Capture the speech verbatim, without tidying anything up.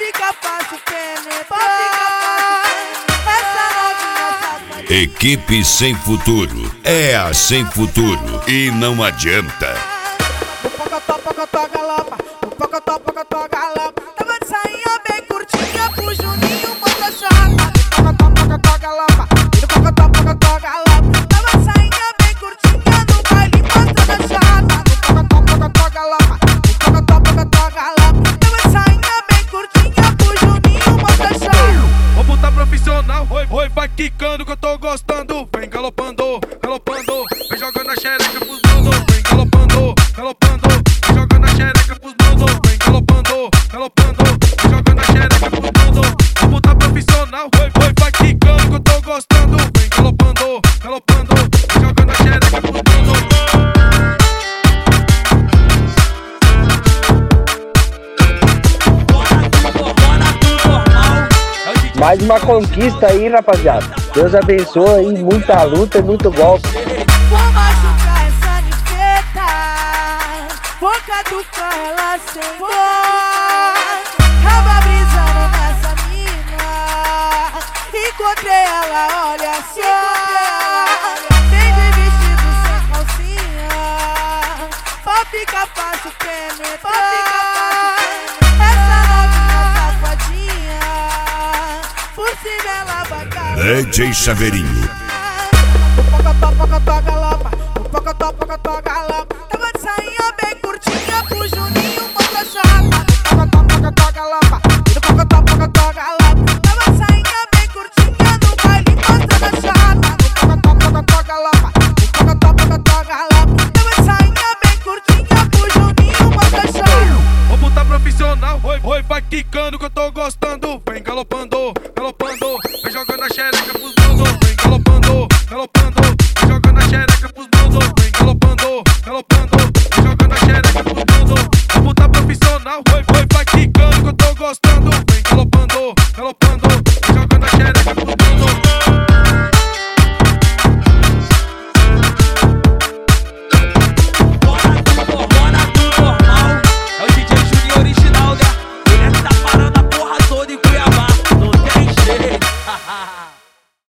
ficar fácil penetrar. Essa novinha safadinha. Equipe Sem Futuro é a Sem Futuro e não adianta. O pocotó, pocotó, galopa. O pocotó, pocotó, galopa. Tava de sainha bem curtinha pro Juninho manda chata. O pocotó, pocotó, galopa. O pocotó, pocotó, galopa. Tava de sainha bem curtinha no baile mostrando chata. O pocotó, pocotó, galopa. O pocotó, pocotó, galopa. Tava de sainha bem curtinha pro Juninho manda chata. Vou botar profissional, oi, oi, vai quicando que eu tô gostando. Vem galopando, galopando, vem jogando a xereca pros mano. Vem galopando, galopando, vem jogando a xereca pros mano. Vem galopando, galopando, vem jogando a xereca pros mano. Vou botar profissional, oi, oi, vai quicando que eu tô gostando. Vem galopando, galopando, vem jogando a xereca pros mano. Mais uma conquista aí, rapaziada. Deus abençoe aí, muita luta e muito golpe. Vou machucar essa nifeta, vou caducar ela sem dor. Tava brisando nessa mina, encontrei ela, olha só. Vem de vestido sem calcinha, pra ficar fácil penetrar. Essa novinha safadinha, por cima ela vai cair. D J Chaveirinho. O pocotó, pocotó, galopa. O pocotó, pocotó, galopa. Tava de sainha bem curtinha pro Juninho manda chata. O pocotó, pocotó, galopa. O pocotó, pocotó, galopa. Tava de sainha bem curtinha no baile mostrando chata. O pocotó, pocotó, galopa. O pocotó, pocotó, galopa. Tava de sainha bem curtinha pro Juninho manda chata. Vou botar profissional, oi, oi, vai quicando que eu tô gostando.